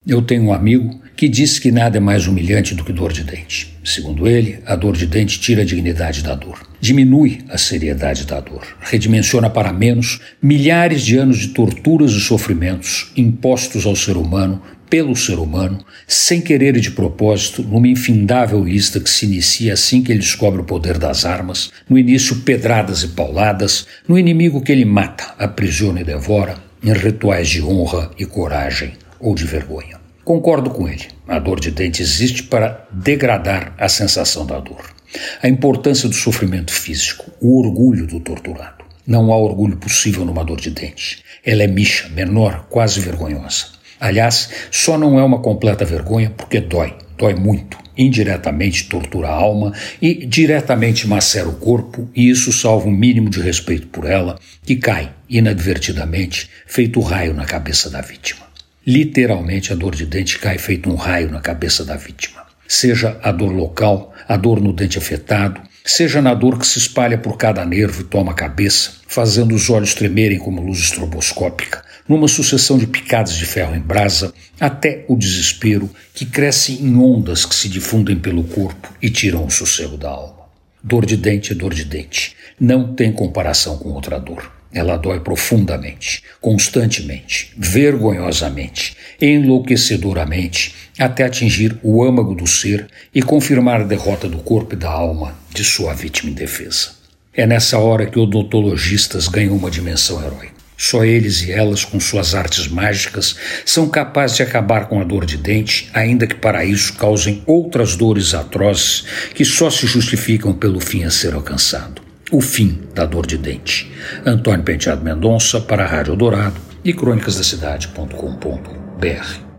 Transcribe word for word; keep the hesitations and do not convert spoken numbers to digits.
Eu tenho um amigo que disse que nada é mais humilhante do que dor de dente. Segundo ele, a dor de dente tira a dignidade da dor, diminui a seriedade da dor, redimensiona para menos milhares de anos de torturas e sofrimentos impostos ao ser humano, pelo ser humano, sem querer e de propósito, numa infindável lista que se inicia assim que ele descobre o poder das armas, no início pedradas e pauladas, no inimigo que ele mata, aprisiona e devora, em rituais de honra e coragem ou de vergonha. Concordo com ele. A dor de dente existe para degradar a sensação da dor. A importância do sofrimento físico, o orgulho do torturado. Não há orgulho possível numa dor de dente. Ela é micha, menor, quase vergonhosa. Aliás, só não é uma completa vergonha porque dói, dói muito. Indiretamente tortura a alma e diretamente macera o corpo, e isso salva um mínimo de respeito por ela, que cai, inadvertidamente, feito raio na cabeça da vítima. Literalmente, a dor de dente cai feito um raio na cabeça da vítima. Seja a dor local, a dor no dente afetado, seja na dor que se espalha por cada nervo e toma a cabeça, fazendo os olhos tremerem como luz estroboscópica, numa sucessão de picadas de ferro em brasa, até o desespero que cresce em ondas que se difundem pelo corpo e tiram o sossego da alma. Dor de dente é dor de dente. Não tem comparação com outra dor. Ela dói profundamente, constantemente, vergonhosamente, enlouquecedoramente, até atingir o âmago do ser e confirmar a derrota do corpo e da alma de sua vítima indefesa. É nessa hora que odontologistas ganham uma dimensão heróica. Só eles e elas, com suas artes mágicas, são capazes de acabar com a dor de dente, ainda que para isso causem outras dores atrozes que só se justificam pelo fim a ser alcançado. O fim da dor de dente. Antônio Penteado Mendonça para a Rádio Dourado e crônicas da cidade ponto com ponto br.